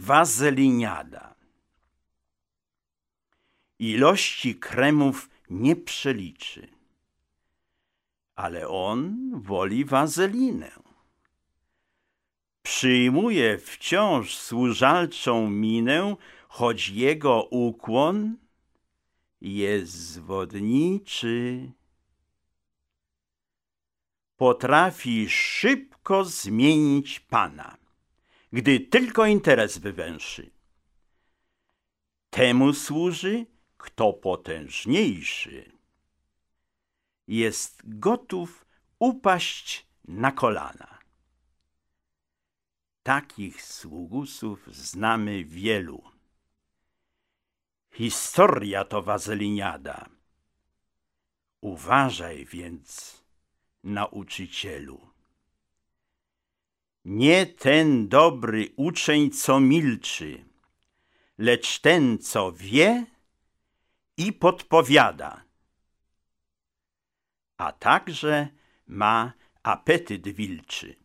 Wazeliniada. Ilości kremów nie przeliczy, ale on woli wazelinę. Przyjmuje wciąż służalczą minę, choć jego ukłon jest zwodniczy. Potrafi szybko zmienić pana, gdy tylko interes wywęszy. Temu służy, kto potężniejszy. Jest gotów upaść na kolana. Takich sługusów znamy wielu. Historia to wazeliniada. Uważaj więc, nauczycielu. Nie ten dobry uczeń, co milczy, lecz ten, co wie i podpowiada, a także ma apetyt wilczy.